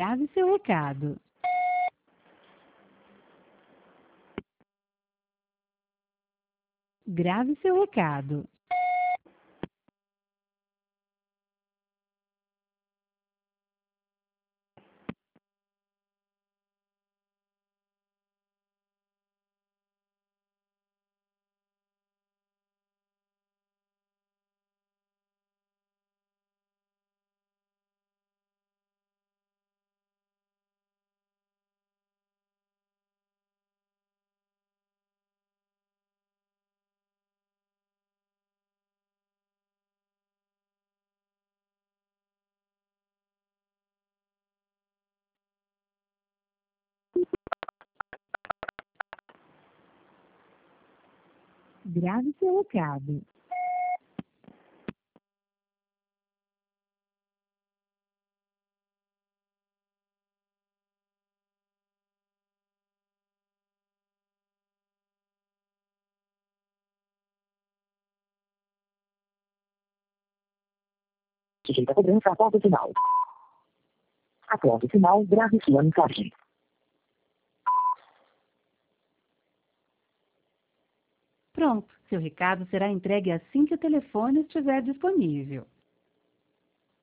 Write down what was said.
Grave seu recado. Grave seu recado. Grave seu recado. Sujeita a cobrança após o sinal. Após o sinal, grave sua mensagem. Pronto, seu recado será entregue assim que o telefone estiver disponível.